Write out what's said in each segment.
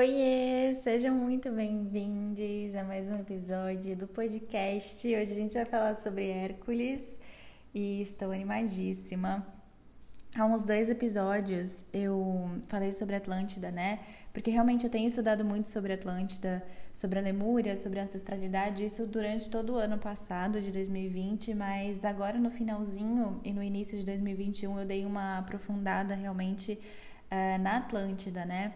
Oiê, sejam muito bem-vindos a mais um episódio do podcast. Hoje a gente vai falar sobre Hércules e estou animadíssima. Há uns 2 episódios eu falei sobre Atlântida, né? Porque realmente eu tenho estudado muito sobre Atlântida, sobre a Lemúria, sobre a ancestralidade, isso durante todo o ano passado, de 2020, mas agora no finalzinho e no início de 2021 eu dei uma aprofundada realmente na Atlântida, né?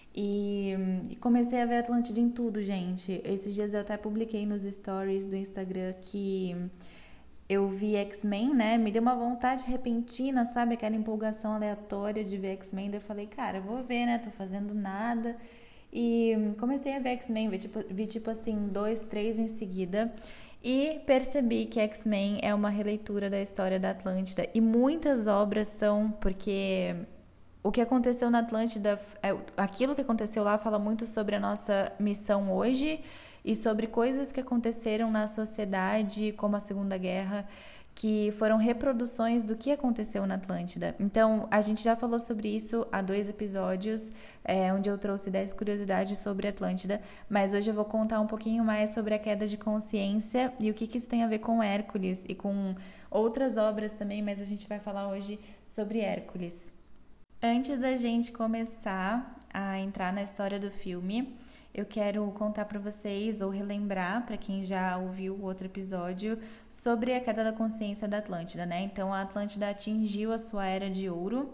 E comecei a ver Atlântida em tudo, gente. Esses dias eu até publiquei nos stories do Instagram que eu vi X-Men, né? Me deu uma vontade repentina, sabe? Aquela empolgação aleatória de ver X-Men. Daí eu falei, cara, eu vou ver, né? Tô fazendo nada. E comecei a ver X-Men, vi tipo assim, 2, 3 em seguida. E percebi que X-Men é uma releitura da história da Atlântida. E muitas obras são, porque o que aconteceu na Atlântida, aquilo que aconteceu lá fala muito sobre a nossa missão hoje e sobre coisas que aconteceram na sociedade, como a Segunda Guerra, que foram reproduções do que aconteceu na Atlântida. Então, a gente já falou sobre isso há 2 episódios, onde eu trouxe 10 curiosidades sobre a Atlântida, mas hoje eu vou contar um pouquinho mais sobre a queda de consciência e o que isso tem a ver com Hércules e com outras obras também, mas a gente vai falar hoje sobre Hércules. Antes da gente começar a entrar na história do filme, eu quero contar para vocês, ou relembrar, para quem já ouviu o outro episódio, sobre a queda da consciência da Atlântida, né? Então, a Atlântida atingiu a sua era de ouro.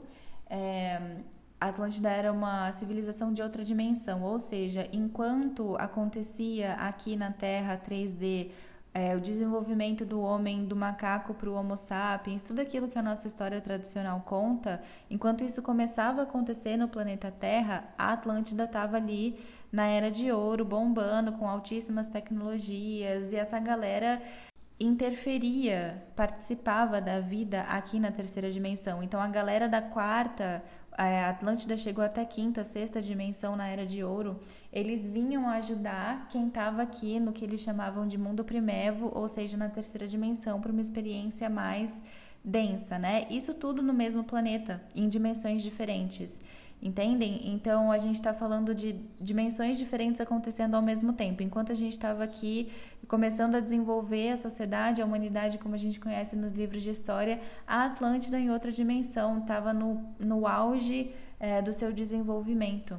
A Atlântida era uma civilização de outra dimensão, ou seja, enquanto acontecia aqui na Terra 3D, o desenvolvimento do homem, do macaco para o Homo sapiens, tudo aquilo que a nossa história tradicional conta, enquanto isso começava a acontecer no planeta Terra, a Atlântida estava ali na Era de Ouro, bombando, com altíssimas tecnologias, e essa galera interferia, participava da vida aqui na terceira dimensão. Então, a galera da quarta, a Atlântida chegou até quinta, sexta dimensão na Era de Ouro, eles vinham ajudar quem estava aqui no que eles chamavam de mundo primevo, ou seja, na terceira dimensão, para uma experiência mais densa, né? Isso tudo no mesmo planeta, em dimensões diferentes. Entendem? Então, a gente está falando de dimensões diferentes acontecendo ao mesmo tempo. Enquanto a gente estava aqui começando a desenvolver a sociedade, a humanidade como a gente conhece nos livros de história, a Atlântida em outra dimensão estava no auge do seu desenvolvimento.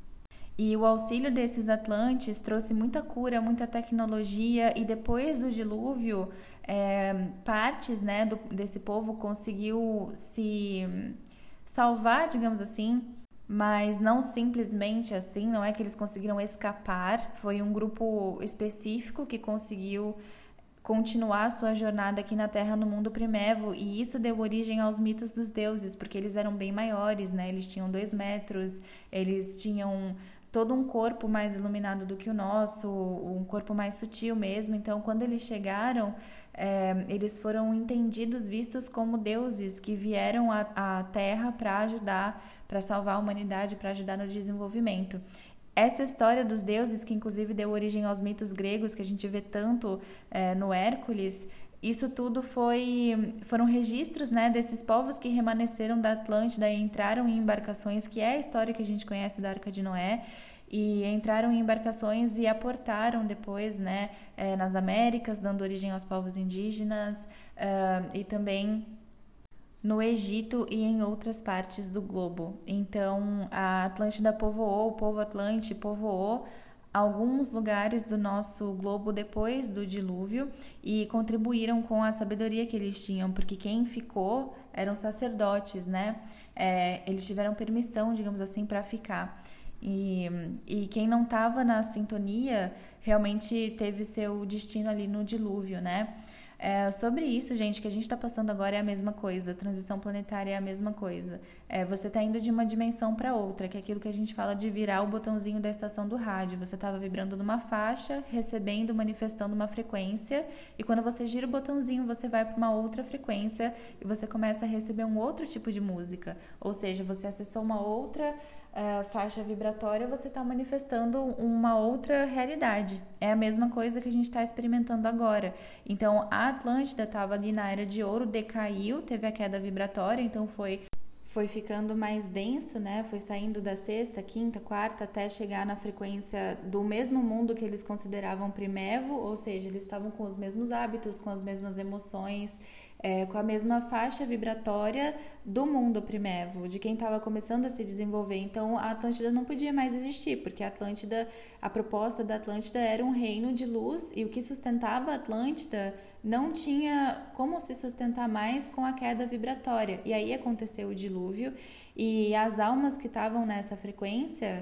E o auxílio desses Atlantes trouxe muita cura, muita tecnologia, e depois do dilúvio, partes, né, desse povo conseguiu se salvar, digamos assim, mas não simplesmente assim, não é que eles conseguiram escapar, foi um grupo específico que conseguiu continuar sua jornada aqui na Terra no mundo primevo, e isso deu origem aos mitos dos deuses, porque eles eram bem maiores, né? Eles tinham 2 metros, eles tinham todo um corpo mais iluminado do que o nosso, um corpo mais sutil mesmo. Então, quando eles chegaram, eles foram entendidos, vistos como deuses que vieram à Terra para ajudar, para salvar a humanidade, para ajudar no desenvolvimento. Essa história dos deuses, que inclusive deu origem aos mitos gregos, que a gente vê tanto no Hércules, isso tudo foram registros, né, desses povos que remanesceram da Atlântida e entraram em embarcações, que é a história que a gente conhece da Arca de Noé, e entraram em embarcações e aportaram depois, né, nas Américas, dando origem aos povos indígenas, e também no Egito e em outras partes do globo. Então, a Atlântida povoou, o povo Atlante povoou alguns lugares do nosso globo depois do dilúvio e contribuíram com a sabedoria que eles tinham, porque quem ficou eram sacerdotes, né? Eles tiveram permissão, digamos assim, para ficar. E quem não estava na sintonia realmente teve seu destino ali no dilúvio, né? Sobre isso, gente, que a gente está passando agora é a mesma coisa, a transição planetária é a mesma coisa. Você está indo de uma dimensão para outra, que é aquilo que a gente fala de virar o botãozinho da estação do rádio. Você estava vibrando numa faixa, recebendo, manifestando uma frequência, e quando você gira o botãozinho, você vai para uma outra frequência e você começa a receber um outro tipo de música. Ou seja, você acessou uma outra faixa vibratória, você está manifestando uma outra realidade. É a mesma coisa que a gente está experimentando agora. Então, a Atlântida estava ali na Era de Ouro, decaiu, teve a queda vibratória, então foi foi ficando mais denso, né? Foi saindo da sexta, quinta, quarta, até chegar na frequência do mesmo mundo que eles consideravam primevo, ou seja, eles estavam com os mesmos hábitos, com as mesmas emoções, com a mesma faixa vibratória do mundo primevo, de quem estava começando a se desenvolver. Então, a Atlântida não podia mais existir, porque a proposta da Atlântida era um reino de luz, e o que sustentava a Atlântida não tinha como se sustentar mais com a queda vibratória. E aí aconteceu o dilúvio, e as almas que estavam nessa frequência,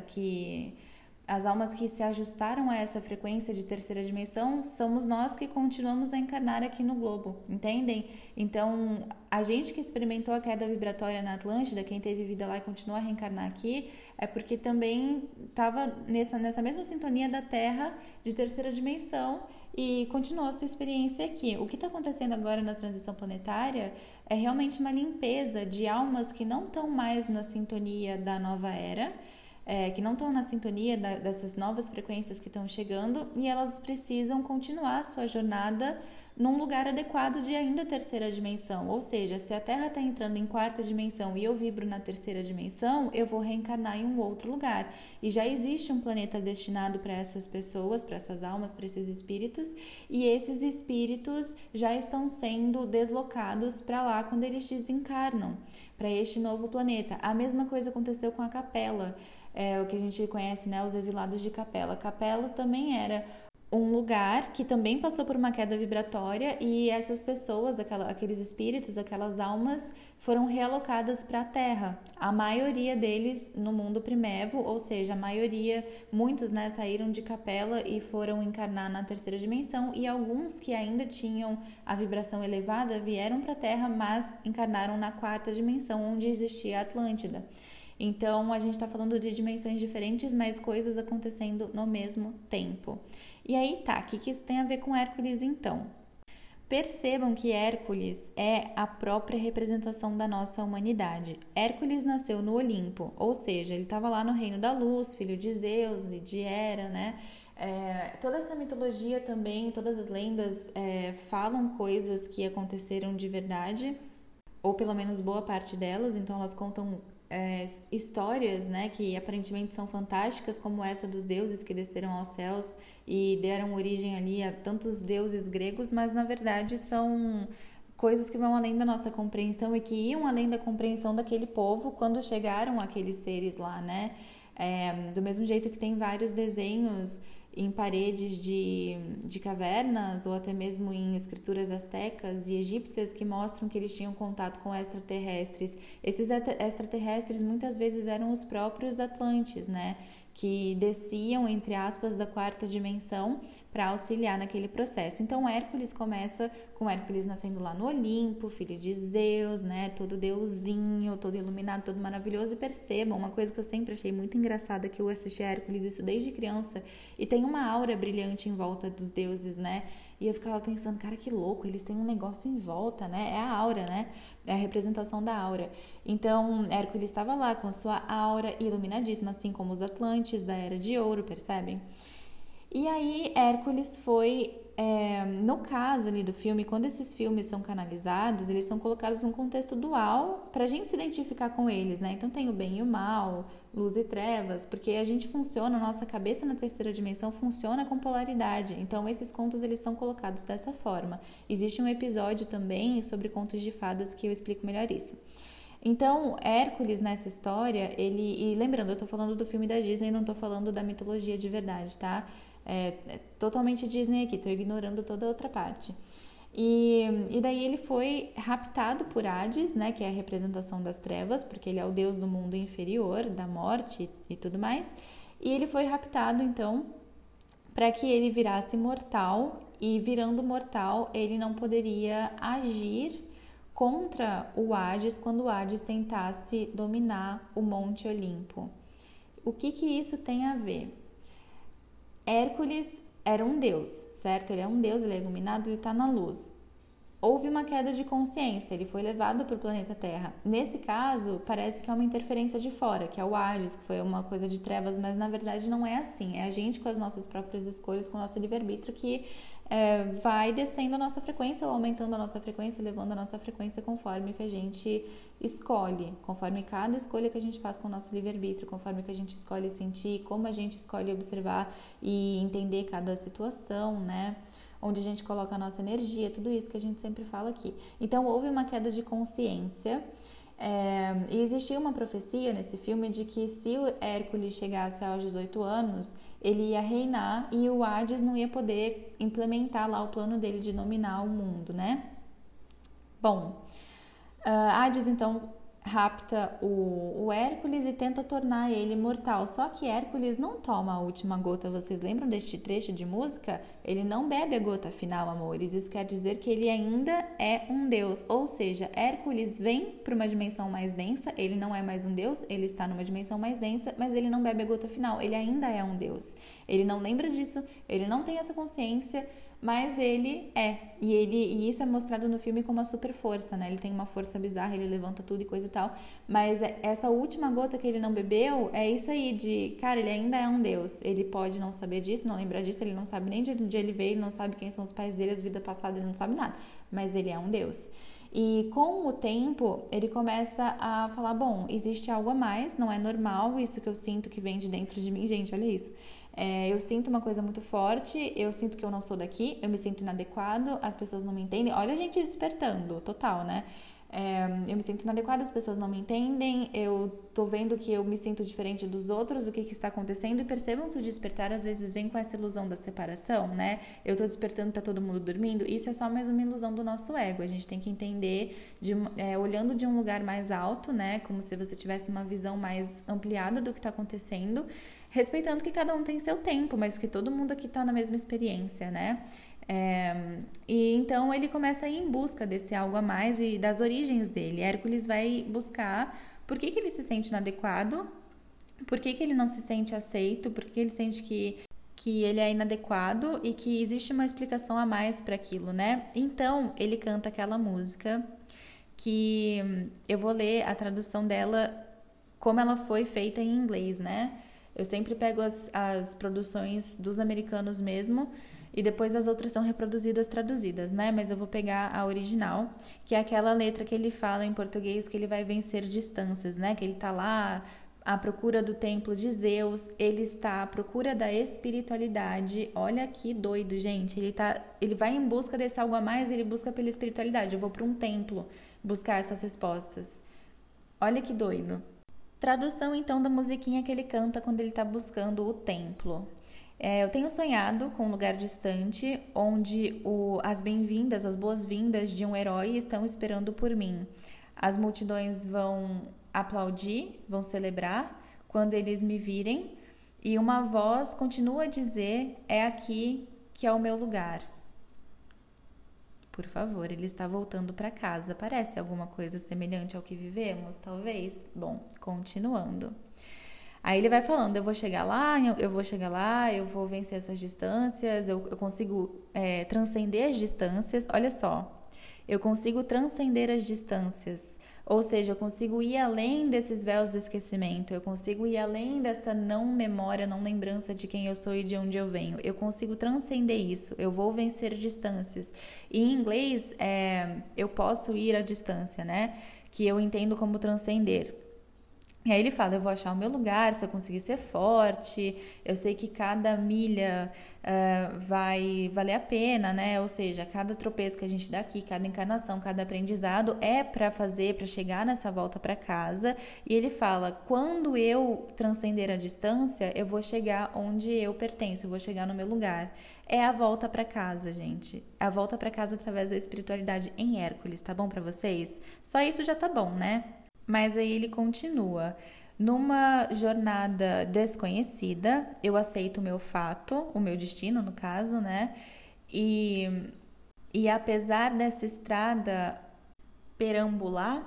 as almas que se ajustaram a essa frequência de terceira dimensão, somos nós que continuamos a encarnar aqui no globo, entendem? Então, a gente que experimentou a queda vibratória na Atlântida, quem teve vida lá e continua a reencarnar aqui, é porque também estava nessa mesma sintonia da Terra de terceira dimensão e continuou a sua experiência aqui. O que está acontecendo agora na transição planetária é realmente uma limpeza de almas que não estão mais na sintonia da nova era, que não estão na sintonia dessas novas frequências que estão chegando, e elas precisam continuar a sua jornada num lugar adequado de ainda terceira dimensão. Ou seja, se a Terra está entrando em quarta dimensão e eu vibro na terceira dimensão, eu vou reencarnar em um outro lugar. E já existe um planeta destinado para essas pessoas, para essas almas, para esses espíritos, e esses espíritos já estão sendo deslocados para lá quando eles desencarnam, para este novo planeta. A mesma coisa aconteceu com a Capela. O que a gente conhece, né, os exilados de Capela. Capela também era um lugar que também passou por uma queda vibratória, e essas pessoas, aqueles espíritos, aquelas almas foram realocadas para a Terra. A maioria deles no mundo primevo, ou seja, muitos, né, saíram de Capela e foram encarnar na terceira dimensão, e alguns que ainda tinham a vibração elevada vieram para a Terra, mas encarnaram na quarta dimensão, onde existia a Atlântida. Então, a gente está falando de dimensões diferentes, mas coisas acontecendo no mesmo tempo. E aí tá, o que isso tem a ver com Hércules então? Percebam que Hércules é a própria representação da nossa humanidade. Hércules nasceu no Olimpo, ou seja, ele estava lá no reino da luz, filho de Zeus, de Hera, né? Toda essa mitologia também, todas as lendas falam coisas que aconteceram de verdade, ou pelo menos boa parte delas, então elas contam histórias, né, que aparentemente são fantásticas, como essa dos deuses que desceram aos céus e deram origem ali a tantos deuses gregos, mas na verdade são coisas que vão além da nossa compreensão e que iam além da compreensão daquele povo quando chegaram aqueles seres lá, né? Do mesmo jeito que tem vários desenhos em paredes de cavernas ou até mesmo em escrituras astecas e egípcias que mostram que eles tinham contato com extraterrestres. Esses extraterrestres muitas vezes eram os próprios Atlantes, né? Que desciam, entre aspas, da quarta dimensão para auxiliar naquele processo. Então, Hércules começa com Hércules nascendo lá no Olimpo, filho de Zeus, né? Todo deusinho, todo iluminado, todo maravilhoso. E percebam, uma coisa que eu sempre achei muito engraçada, que eu assisti a Hércules isso desde criança, e tem uma aura brilhante em volta dos deuses, né? E eu ficava pensando, cara, que louco, eles têm um negócio em volta, né? É a aura, né? É a representação da aura. Então, Hércules estava lá com sua aura iluminadíssima, assim como os Atlantes da Era de Ouro, percebem? E aí, Hércules foi... no caso ali do filme, quando esses filmes são canalizados, eles são colocados num contexto dual pra gente se identificar com eles, né? Então tem o bem e o mal, luz e trevas, porque a gente funciona, a nossa cabeça na terceira dimensão funciona com polaridade. Então esses contos, eles são colocados dessa forma. Existe um episódio também sobre contos de fadas que eu explico melhor isso. Então, Hércules nessa história, e lembrando, eu tô falando do filme da Disney, não tô falando da mitologia de verdade, tá? É totalmente Disney aqui, tô ignorando toda a outra parte. E daí ele foi raptado por Hades, né, que é a representação das trevas, porque ele é o deus do mundo inferior, da morte e tudo mais. E ele foi raptado, então, para que ele virasse mortal, e virando mortal, ele não poderia agir contra o Hades quando o Hades tentasse dominar o Monte Olimpo. O que isso tem a ver? Hércules era um deus, certo? Ele é um deus, ele é iluminado, ele está na luz. Houve uma queda de consciência, ele foi levado para o planeta Terra. Nesse caso, parece que é uma interferência de fora, que é o Hades, que foi uma coisa de trevas, mas na verdade não é assim. É a gente com as nossas próprias escolhas, com o nosso livre-arbítrio, que vai descendo a nossa frequência ou aumentando a nossa frequência, levando a nossa frequência conforme que a gente escolhe, conforme cada escolha que a gente faz com o nosso livre-arbítrio, conforme que a gente escolhe sentir, como a gente escolhe observar e entender cada situação, né? Onde a gente coloca a nossa energia, tudo isso que a gente sempre fala aqui. Então, houve uma queda de consciência. E existia uma profecia nesse filme de que se o Hércules chegasse aos 18 anos, ele ia reinar e o Hades não ia poder implementar lá o plano dele de dominar o mundo, né? Bom, Hades então rapta o Hércules e tenta tornar ele mortal. Só que Hércules não toma a última gota. Vocês lembram deste trecho de música? Ele não bebe a gota final, amores. Isso quer dizer que ele ainda é um deus. Ou seja, Hércules vem para uma dimensão mais densa. Ele não é mais um deus, ele está numa dimensão mais densa, mas ele não bebe a gota final. Ele ainda é um deus. Ele não lembra disso, ele não tem essa consciência, mas ele é, e isso é mostrado no filme como uma super força, né? Ele tem uma força bizarra, ele levanta tudo e coisa e tal, mas essa última gota que ele não bebeu é isso aí de, cara, ele ainda é um deus, ele pode não saber disso, não lembrar disso, ele não sabe nem de onde ele veio, ele não sabe quem são os pais dele, as vidas passadas, ele não sabe nada, mas ele é um deus. E com o tempo, ele começa a falar, bom, existe algo a mais, não é normal isso que eu sinto que vem de dentro de mim, gente, olha isso. Eu sinto uma coisa muito forte, eu sinto que eu não sou daqui, eu me sinto inadequado, as pessoas não me entendem. Olha a gente despertando, total, né? Eu me sinto inadequada, as pessoas não me entendem, eu tô vendo que eu me sinto diferente dos outros, o que está acontecendo, e percebam que o despertar às vezes vem com essa ilusão da separação, né? Eu tô despertando, tá todo mundo dormindo, isso é só mais uma ilusão do nosso ego, a gente tem que entender, olhando de um lugar mais alto, né? Como se você tivesse uma visão mais ampliada do que tá acontecendo, respeitando que cada um tem seu tempo, mas que todo mundo aqui tá na mesma experiência, né? E então ele começa a ir em busca desse algo a mais e das origens dele. Hércules vai buscar por que ele se sente inadequado, por que ele não se sente aceito, por que ele sente que ele é inadequado e que existe uma explicação a mais para aquilo, né? Então ele canta aquela música que eu vou ler a tradução dela como ela foi feita em inglês, né? Eu sempre pego as produções dos americanos mesmo, e depois as outras são reproduzidas, traduzidas, né? Mas eu vou pegar a original, que é aquela letra que ele fala em português que ele vai vencer distâncias, né? Que ele tá lá à procura do templo de Zeus, ele está à procura da espiritualidade. Olha que doido, gente. Ele vai em busca desse algo a mais, ele busca pela espiritualidade. Eu vou para um templo buscar essas respostas. Olha que doido. Tradução, então, da musiquinha que ele canta quando ele está buscando o templo. Eu tenho sonhado com um lugar distante onde as bem-vindas, as boas-vindas de um herói estão esperando por mim. As multidões vão aplaudir, vão celebrar quando eles me virem, e uma voz continua a dizer: é aqui que é o meu lugar. Por favor, ele está voltando para casa. Parece alguma coisa semelhante ao que vivemos, talvez? Bom, continuando. Aí ele vai falando, eu vou chegar lá, eu vou vencer essas distâncias, eu consigo transcender as distâncias. Olha só, eu consigo transcender as distâncias. Ou seja, eu consigo ir além desses véus do esquecimento, eu consigo ir além dessa não memória, não lembrança de quem eu sou e de onde eu venho. Eu consigo transcender isso, eu vou vencer distâncias. E em inglês, eu posso ir à distância, né? Que eu entendo como transcender. E aí ele fala, eu vou achar o meu lugar, se eu conseguir ser forte, eu sei que cada milha vai valer a pena, né? Ou seja, cada tropeço que a gente dá aqui, cada encarnação, cada aprendizado é para chegar nessa volta para casa. E ele fala, quando eu transcender a distância, eu vou chegar onde eu pertenço, eu vou chegar no meu lugar. É a volta para casa, gente. É a volta para casa através da espiritualidade em Hércules, tá bom para vocês? Só isso já tá bom, né? Mas aí ele continua. Numa jornada desconhecida, eu aceito o meu fato, o meu destino, no caso, né? E apesar dessa estrada perambular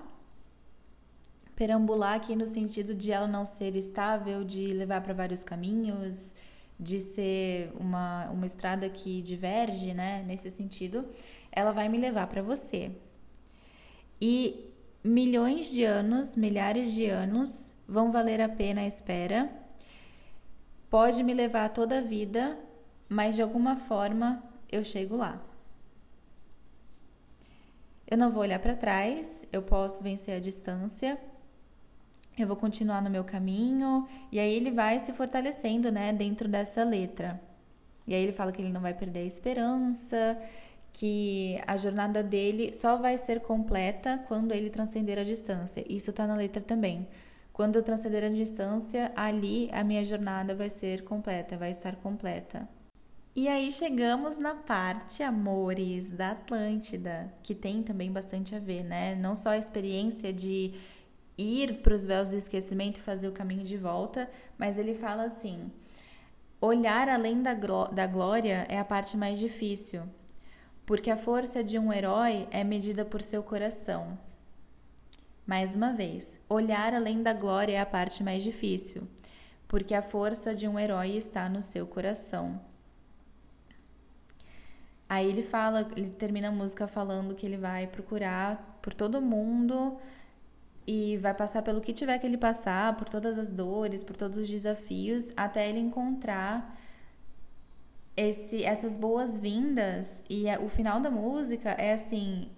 aqui no sentido de ela não ser estável, de levar para vários caminhos, de ser uma estrada que diverge, né? Nesse sentido, ela vai me levar para você. E milhões de anos, milhares de anos vão valer a pena a espera. Pode me levar toda a vida, mas de alguma forma eu chego lá. Eu não vou olhar para trás, eu posso vencer a distância, eu vou continuar no meu caminho, e aí ele vai se fortalecendo, né, dentro dessa letra. E aí ele fala que ele não vai perder a esperança, que a jornada dele só vai ser completa quando ele transcender a distância. Isso tá na letra também. Quando eu transcender a distância, ali a minha jornada vai ser completa, vai estar completa. E aí chegamos na parte, amores, da Atlântida, que tem também bastante a ver, né? Não só a experiência de ir para os véus do esquecimento e fazer o caminho de volta, mas ele fala assim: olhar além da glória é a parte mais difícil, porque a força de um herói é medida por seu coração. Mais uma vez, olhar além da glória é a parte mais difícil, porque a força de um herói está no seu coração. Aí ele termina a música falando que ele vai procurar por todo mundo e vai passar pelo que tiver que ele passar, por todas as dores, por todos os desafios, até ele encontrar essas boas-vindas. E o final da música é assim,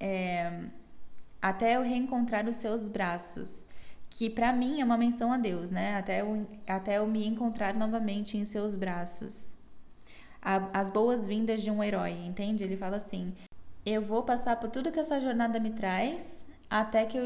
até eu reencontrar os seus braços, que pra mim é uma menção a Deus, né? Até eu me encontrar novamente em seus braços. As boas-vindas de um herói, entende? Ele fala assim: eu vou passar por tudo que essa jornada me traz, até que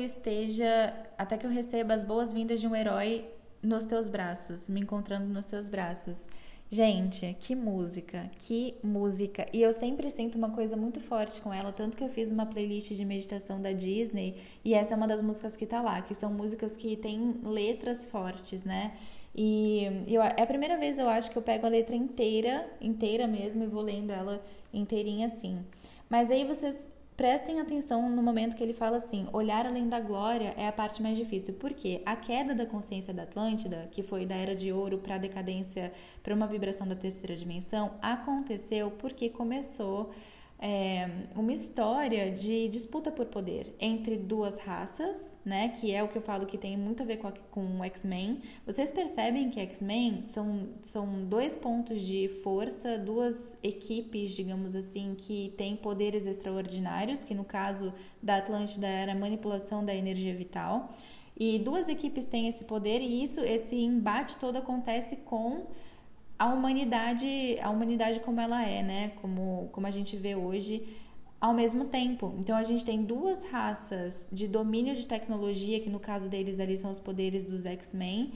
eu receba as boas-vindas de um herói nos teus braços, me encontrando nos teus braços. Gente, que música, que música. E eu sempre sinto uma coisa muito forte com ela, tanto que eu fiz uma playlist de meditação da Disney, e essa é uma das músicas que tá lá, que são músicas que têm letras fortes, né? E é a primeira vez, eu acho, que eu pego a letra inteira mesmo, e vou lendo ela inteirinha assim. Mas aí vocês prestem atenção no momento que ele fala assim: olhar além da glória é a parte mais difícil. Por quê? A queda da consciência da Atlântida, que foi da Era de Ouro para a decadência, para uma vibração da terceira dimensão, aconteceu porque começou uma história de disputa por poder entre duas raças, né? Que é o que eu falo que tem muito a ver com o X-Men. Vocês percebem que X-Men são dois pontos de força, duas equipes, digamos assim, que têm poderes extraordinários, que no caso da Atlântida era a manipulação da energia vital. E duas equipes têm esse poder, e esse embate todo acontece com a humanidade como ela é, né? Como a gente vê hoje, ao mesmo tempo. Então a gente tem duas raças de domínio de tecnologia, que no caso deles ali são os poderes dos X-Men,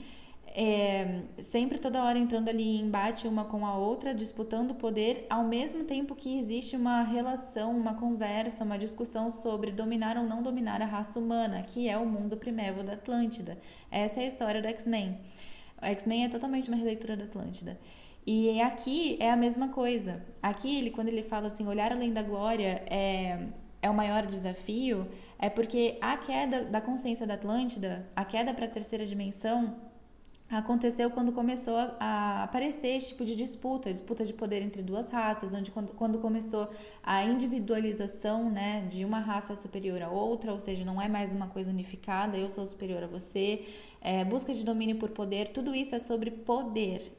sempre toda hora entrando ali em embate uma com a outra, disputando o poder, ao mesmo tempo que existe uma relação, uma conversa, uma discussão sobre dominar ou não dominar a raça humana, que é o mundo priméval da Atlântida. Essa é a história do X-Men. O X-Men é totalmente uma releitura da Atlântida. E aqui é a mesma coisa. Aqui, quando ele fala assim, olhar além da glória é o maior desafio, é porque a queda da consciência da Atlântida, a queda para a terceira dimensão, aconteceu quando começou a aparecer esse tipo de disputa de poder entre duas raças, onde quando começou a individualização, né, de uma raça superior a outra, ou seja, não é mais uma coisa unificada, eu sou superior a você, busca de domínio por poder, tudo isso é sobre poder,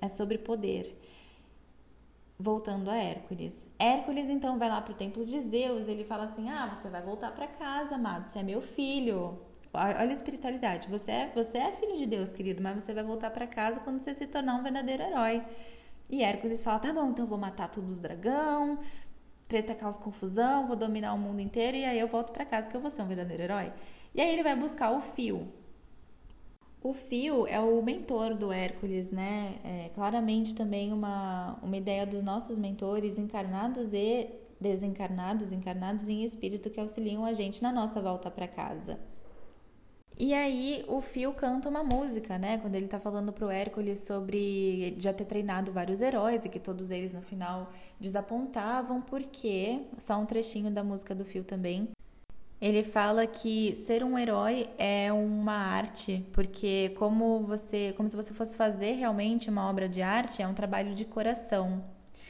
Voltando a Hércules. Hércules, então, vai lá pro templo de Zeus, ele fala assim: você vai voltar para casa, amado, você é meu filho. Olha a espiritualidade. Você é filho de Deus, querido, mas você vai voltar para casa quando você se tornar um verdadeiro herói. E Hércules fala: tá bom, então eu vou matar todos os dragão, treta, caos, confusão, vou dominar o mundo inteiro e aí eu volto para casa que eu vou ser um verdadeiro herói. E aí ele vai buscar o Fio. O Fio é o mentor do Hércules, né? Claramente também uma ideia dos nossos mentores encarnados e desencarnados, encarnados em espírito, que auxiliam a gente na nossa volta para casa. E aí o Fio canta uma música, né? Quando ele tá falando pro Hércules sobre já ter treinado vários heróis e que todos eles no final desapontavam, porque, só um trechinho da música do Fio também, ele fala que ser um herói é uma arte, porque como se você fosse fazer realmente uma obra de arte, é um trabalho de coração.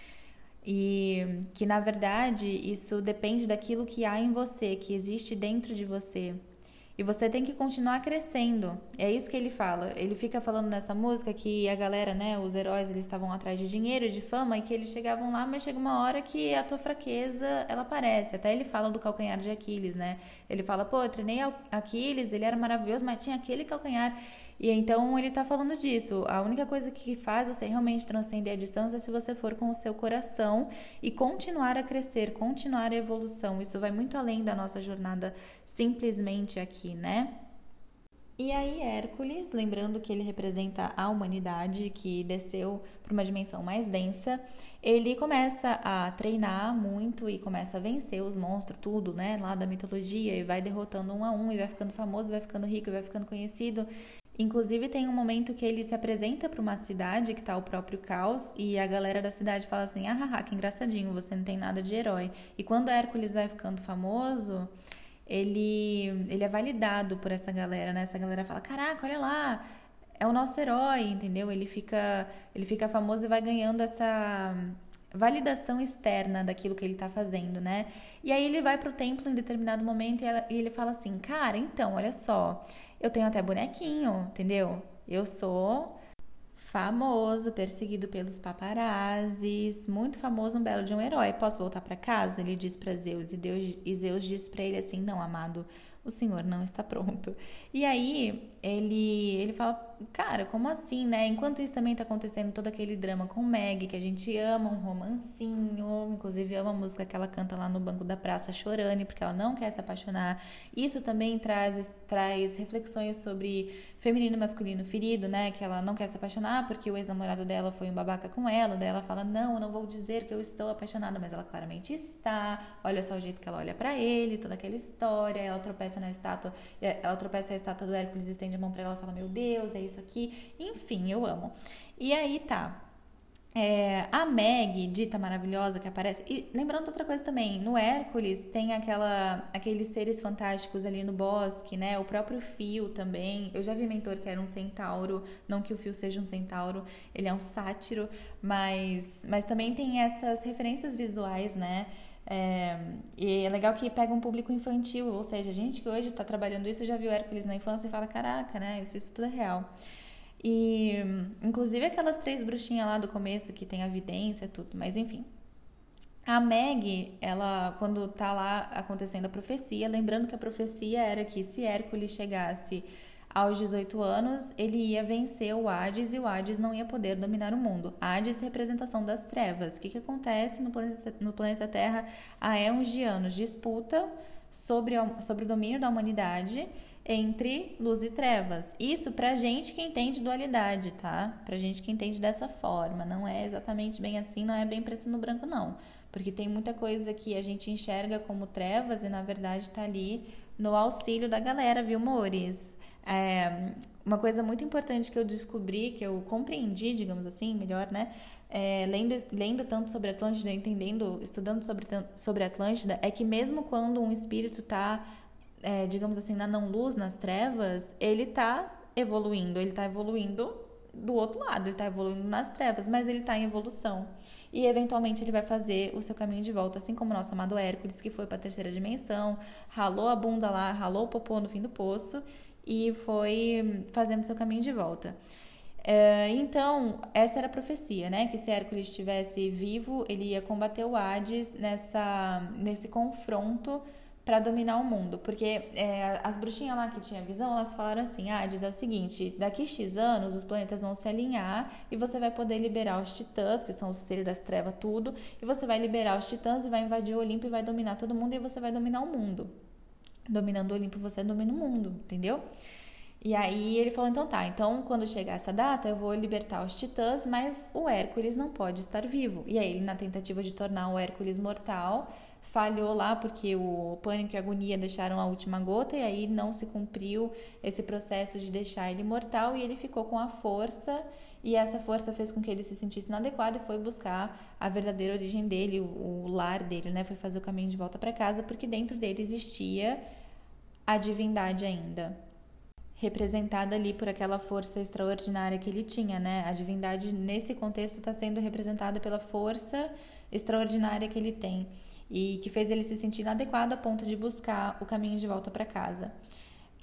E que na verdade isso depende daquilo que há em você, que existe dentro de você. E você tem que continuar crescendo. É isso que ele fala. Ele fica falando nessa música que a galera, né, os heróis, eles estavam atrás de dinheiro, de fama, e que eles chegavam lá, mas chega uma hora que a tua fraqueza, ela aparece. Até ele fala do calcanhar de Aquiles, né? Ele fala, pô, eu treinei Aquiles, ele era maravilhoso, mas tinha aquele calcanhar. E então ele tá falando disso. A única coisa que faz você realmente transcender a distância é se você for com o seu coração e continuar a crescer, continuar a evolução. Isso vai muito além da nossa jornada simplesmente aqui, né? E aí Hércules, lembrando que ele representa a humanidade que desceu para uma dimensão mais densa, ele começa a treinar muito e começa a vencer os monstros, tudo, né, lá da mitologia, e vai derrotando um a um, e vai ficando famoso, vai ficando rico, vai ficando conhecido. Inclusive tem um momento que ele se apresenta para uma cidade que tá o próprio caos, e a galera da cidade fala assim, que engraçadinho, você não tem nada de herói. E quando Hércules vai ficando famoso, ele é validado por essa galera, né? Essa galera fala, caraca, olha lá, é o nosso herói, entendeu? Ele fica famoso e vai ganhando essa validação externa daquilo que ele tá fazendo, né? E aí ele vai pro templo em determinado momento e ele fala assim, cara, então, olha só, eu tenho até bonequinho, entendeu? Eu sou famoso, perseguido pelos paparazzis, muito famoso, um belo de um herói. Posso voltar para casa? Ele diz para Zeus, e Zeus diz para ele assim, não, amado, o senhor não está pronto. E aí ele fala, cara, como assim, né? Enquanto isso também tá acontecendo todo aquele drama com Meg, que a gente ama um romancinho, inclusive ama a música que ela canta lá no banco da praça chorando, porque ela não quer se apaixonar. Isso também traz reflexões sobre feminino e masculino ferido, né? Que ela não quer se apaixonar porque o ex-namorado dela foi um babaca com ela. Daí ela fala, não, eu não vou dizer que eu estou apaixonada, mas ela claramente está. Olha só o jeito que ela olha pra ele, toda aquela história. Ela tropeça na estátua do Hércules, estende a mão pra ela e fala, meu Deus, é isso aqui. Enfim, eu amo. E aí tá. A Meg, dita maravilhosa, que aparece. E lembrando outra coisa também, no Hércules tem aqueles seres fantásticos ali no bosque, né? O próprio Fio também. Eu já vi mentor que era um centauro, não que o Fio seja um centauro, ele é um sátiro, mas também tem essas referências visuais, né? E é legal que pega um público infantil, ou seja, a gente que hoje tá trabalhando isso já viu Hércules na infância e fala, caraca, né? Isso tudo é real. E inclusive aquelas 3 bruxinhas lá do começo que tem a vidência, tudo, mas enfim. A Meg, ela, quando tá lá acontecendo a profecia, lembrando que a profecia era que se Hércules chegasse aos 18 anos, ele ia vencer o Hades e o Hades não ia poder dominar o mundo. Hades, representação das trevas. O que acontece no planeta Terra há éons de anos? Disputa sobre o domínio da humanidade entre luz e trevas. Isso pra gente que entende dualidade, tá? Pra gente que entende dessa forma. Não é exatamente bem assim, não é bem preto no branco, não. Porque tem muita coisa que a gente enxerga como trevas e, na verdade, tá ali no auxílio da galera, viu, amores? Uma coisa muito importante que eu descobri, que eu compreendi, digamos assim, melhor, né? Lendo tanto sobre Atlântida, estudando sobre Atlântida, é que mesmo quando um espírito tá digamos assim, na não-luz, nas trevas, ele tá evoluindo do outro lado, ele tá evoluindo nas trevas, mas ele tá em evolução. E eventualmente ele vai fazer o seu caminho de volta, assim como o nosso amado Hércules, que foi para a 3ª dimensão, ralou a bunda lá, ralou o popô no fim do poço e foi fazendo seu caminho de volta. Então, essa era a profecia, né? Que se Hércules estivesse vivo, ele ia combater o Hades nesse confronto para dominar o mundo, porque as bruxinhas lá que tinham visão, elas falaram assim, Hades, é o seguinte, daqui X anos os planetas vão se alinhar e você vai poder liberar os titãs, que são os seres das trevas, tudo, e você vai liberar os titãs e vai invadir o Olimpo e vai dominar todo mundo e você vai dominar o mundo. Dominando o Olimpo, você domina o mundo, entendeu? E aí ele falou, então tá, então quando chegar essa data eu vou libertar os titãs, mas o Hércules não pode estar vivo. E aí ele, na tentativa de tornar o Hércules mortal, falhou lá porque o pânico e a agonia deixaram a última gota e aí não se cumpriu esse processo de deixar ele mortal e ele ficou com a força e essa força fez com que ele se sentisse inadequado e foi buscar a verdadeira origem dele, o lar dele, né? Foi fazer o caminho de volta para casa porque dentro dele existia a divindade ainda, representada ali por aquela força extraordinária que ele tinha, né? A divindade nesse contexto está sendo representada pela força extraordinária que ele tem e que fez ele se sentir inadequado a ponto de buscar o caminho de volta para casa.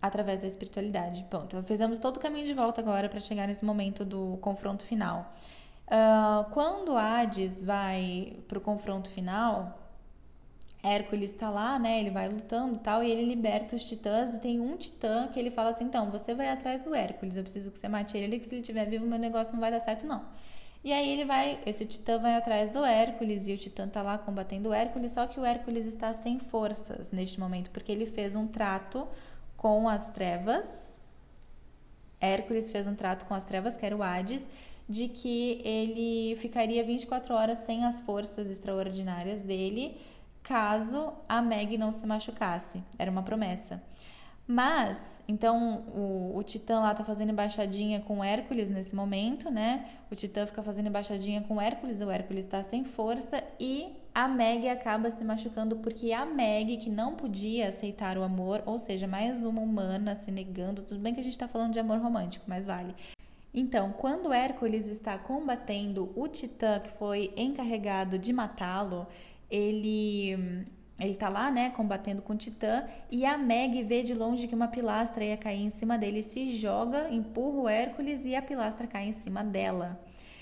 através da espiritualidade. Pronto, fizemos todo o caminho de volta agora para chegar nesse momento do confronto final. Quando Hades vai pro confronto final, Hércules tá lá, né? Ele vai lutando e tal, e ele liberta os titãs, e tem um titã que ele fala assim, então, você vai atrás do Hércules, eu preciso que você mate ele ali, que se ele estiver vivo, meu negócio não vai dar certo, não. E aí esse titã vai atrás do Hércules, e o titã tá lá combatendo o Hércules, só que o Hércules está sem forças neste momento, porque ele fez um trato com as trevas. Hércules fez um trato com as trevas, que era o Hades, de que ele ficaria 24 horas sem as forças extraordinárias dele, caso a Meg não se machucasse. Era uma promessa. Mas, então, o Titã lá tá fazendo embaixadinha com o Hércules nesse momento, né? O Titã fica fazendo embaixadinha com o Hércules tá sem força e a Meg acaba se machucando porque a Meg, que não podia aceitar o amor, ou seja, mais uma humana se negando, tudo bem que a gente tá falando de amor romântico, mas vale. Então, quando Hércules está combatendo o Titã que foi encarregado de matá-lo, ele tá lá, né, combatendo com o Titã, e a Meg vê de longe que uma pilastra ia cair em cima dele, se joga, empurra o Hércules e a pilastra cai em cima dela.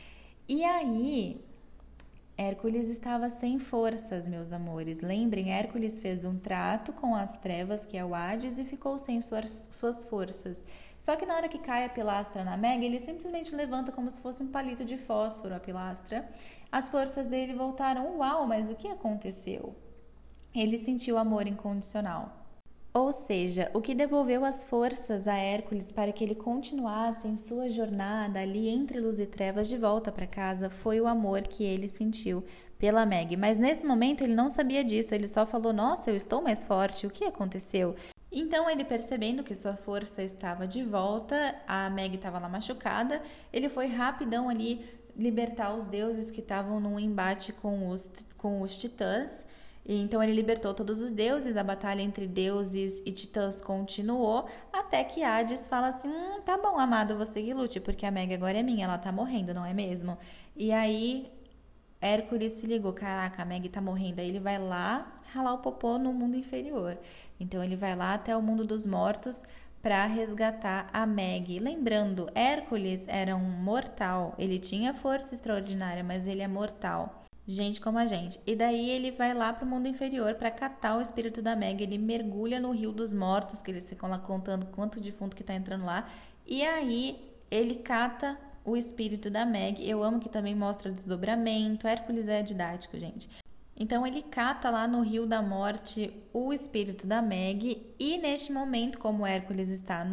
E aí, Hércules estava sem forças, meus amores. Lembrem, Hércules fez um trato com as trevas, que é o Hades, e ficou sem suas forças. Só que na hora que cai a pilastra na Meg, ele simplesmente levanta como se fosse um palito de fósforo a pilastra. As forças dele voltaram. Uau, mas o que aconteceu? Ele sentiu amor incondicional. Ou seja, o que devolveu as forças a Hércules para que ele continuasse em sua jornada ali entre luz e trevas de volta para casa foi o amor que ele sentiu pela Meg. Mas nesse momento ele não sabia disso, ele só falou, nossa, eu estou mais forte, o que aconteceu? Então ele, percebendo que sua força estava de volta, a Meg estava lá machucada, ele foi rapidão ali libertar os deuses que estavam num embate com os titãs. E então ele libertou todos os deuses, a batalha entre deuses e titãs continuou, até que Hades fala assim, tá bom, amado, você que lute, porque a Meg agora é minha, ela tá morrendo, não é mesmo? E aí Hércules se ligou, caraca, a Meg tá morrendo, aí ele vai lá ralar o popô no mundo inferior. Então ele vai lá até o mundo dos mortos para resgatar a Meg. Lembrando, Hércules era um mortal, ele tinha força extraordinária, mas ele é mortal. Gente como a gente. E daí ele vai lá pro mundo inferior para catar o espírito da Meg. Ele mergulha no rio dos mortos, que eles ficam lá contando quanto defunto que tá entrando lá. E aí ele cata o espírito da Meg. Eu amo que também mostra desdobramento. Hércules é didático, gente. Então ele cata lá no rio da morte o espírito da Meg. E neste momento, como Hércules está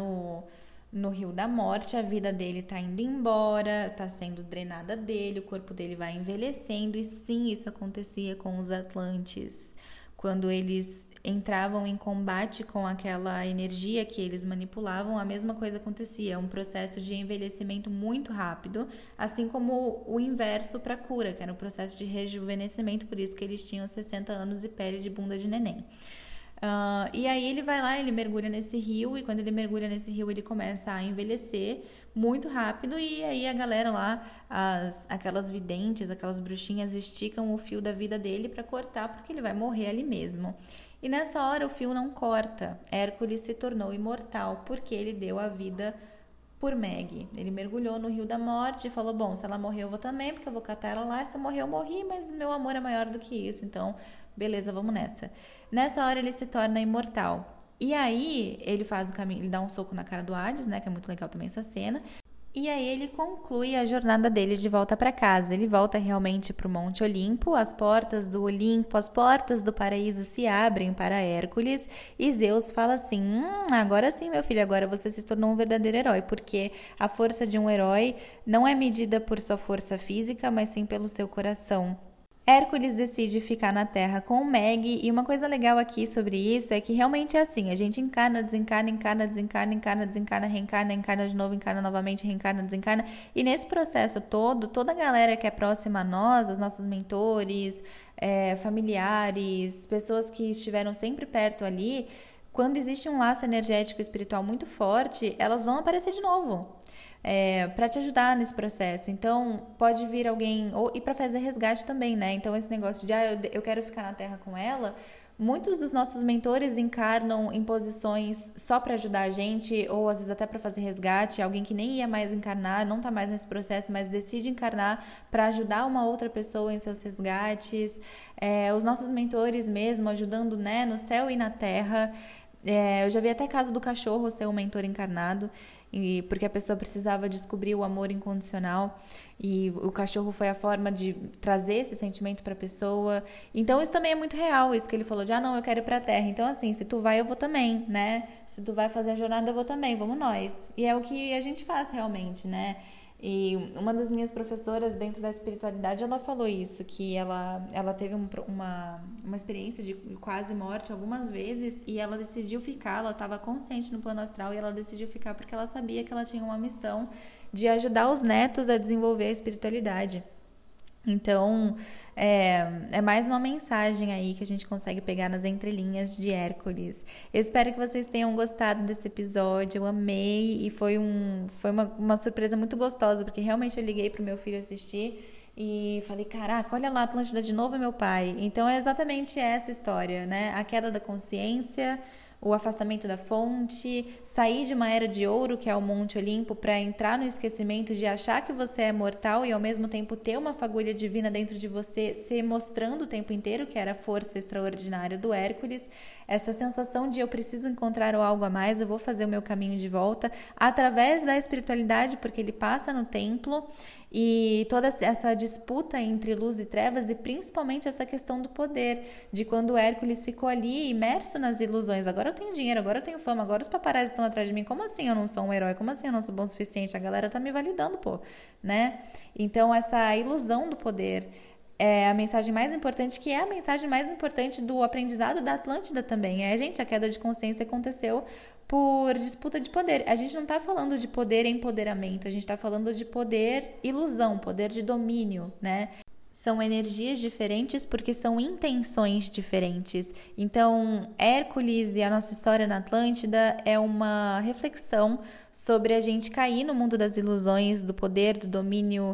no rio da morte, a vida dele tá indo embora, tá sendo drenada dele, o corpo dele vai envelhecendo, e sim, isso acontecia com os Atlantes. Quando eles entravam em combate com aquela energia que eles manipulavam, a mesma coisa acontecia, um processo de envelhecimento muito rápido, assim como o inverso para cura, que era um processo de rejuvenescimento, por isso que eles tinham 60 anos e pele de bunda de neném. E aí ele vai lá, ele mergulha nesse rio, e quando ele mergulha nesse rio ele começa a envelhecer muito rápido, e aí a galera lá, aquelas videntes, aquelas bruxinhas esticam o fio da vida dele para cortar, porque ele vai morrer ali mesmo. E nessa hora o fio não corta, Hércules se tornou imortal porque ele deu a vida por Meg. Ele mergulhou no rio da morte e falou, bom, se ela morreu eu vou também, porque eu vou catar ela lá, se eu morrer eu morri, mas meu amor é maior do que isso, então beleza, vamos nessa. Nessa hora ele se torna imortal. E aí ele faz o caminho, ele dá um soco na cara do Hades, né, que é muito legal também essa cena. E aí ele conclui a jornada dele de volta para casa. Ele volta realmente para o Monte Olimpo, as portas do Olimpo, as portas do paraíso se abrem para Hércules, e Zeus fala assim, agora sim, meu filho, agora você se tornou um verdadeiro herói, porque a força de um herói não é medida por sua força física, mas sim pelo seu coração. Hércules decide ficar na Terra com Meg, e uma coisa legal aqui sobre isso é que realmente é assim, a gente encarna, desencarna, encarna, desencarna, encarna, desencarna, reencarna, encarna de novo, encarna novamente, reencarna, desencarna, e nesse processo todo, toda a galera que é próxima a nós, os nossos mentores, familiares, pessoas que estiveram sempre perto ali, quando existe um laço energético espiritual muito forte, elas vão aparecer de novo. Para te ajudar nesse processo. Então pode vir alguém, e para fazer resgate também, né? Então esse negócio de eu quero ficar na Terra com ela Muitos dos nossos mentores encarnam em posições só para ajudar a gente, ou às vezes até para fazer resgate, alguém que nem ia mais encarnar, não está mais nesse processo, mas decide encarnar para ajudar uma outra pessoa em seus resgates. Os nossos mentores mesmo ajudando, né, no céu e na terra. Eu já vi até caso do cachorro ser um mentor encarnado, porque a pessoa precisava descobrir o amor incondicional e o cachorro foi a forma de trazer esse sentimento para a pessoa. Então isso também é muito real, isso que ele falou de não, eu quero ir para a Terra. Então assim, se tu vai eu vou também, né? Se tu vai fazer a jornada eu vou também, vamos nós. E é o que a gente faz realmente, né? E uma das minhas professoras dentro da espiritualidade, ela falou isso, que ela teve uma experiência de quase morte algumas vezes e ela decidiu ficar, ela estava consciente no plano astral e ela decidiu ficar porque ela sabia que ela tinha uma missão de ajudar os netos a desenvolver a espiritualidade. Então, é mais uma mensagem aí que a gente consegue pegar nas entrelinhas de Hércules. Eu espero que vocês tenham gostado desse episódio, eu amei e foi uma surpresa muito gostosa, porque realmente eu liguei pro meu filho assistir e falei, caraca, olha lá, Atlântida de novo é meu pai. Então é exatamente essa história, né? A queda da consciência, o afastamento da fonte, sair de uma era de ouro, que é o Monte Olimpo, para entrar no esquecimento de achar que você é mortal e ao mesmo tempo ter uma fagulha divina dentro de você, se mostrando o tempo inteiro, que era a força extraordinária do Hércules. Essa sensação de eu preciso encontrar algo a mais, eu vou fazer o meu caminho de volta através da espiritualidade, porque ele passa no templo. E toda essa disputa entre luz e trevas e principalmente essa questão do poder, de quando Hércules ficou ali imerso nas ilusões. Agora eu tenho dinheiro, agora eu tenho fama, agora os paparazzi estão atrás de mim. Como assim eu não sou um herói? Como assim eu não sou bom o suficiente? A galera tá me validando, pô, né? Então essa ilusão do poder é a mensagem mais importante, que é a mensagem mais importante do aprendizado da Atlântida também. Gente, a queda de consciência aconteceu por disputa de poder. A gente não está falando de poder e empoderamento, a gente está falando de poder ilusão, poder de domínio, né? São energias diferentes porque são intenções diferentes. Então, Hércules e a nossa história na Atlântida é uma reflexão sobre a gente cair no mundo das ilusões, do poder, do domínio,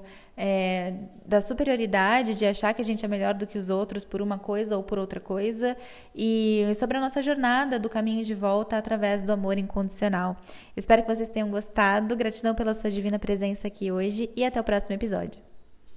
da superioridade, de achar que a gente é melhor do que os outros por uma coisa ou por outra coisa, e sobre a nossa jornada do caminho de volta através do amor incondicional. Espero que vocês tenham gostado. Gratidão pela sua divina presença aqui hoje e até o próximo episódio.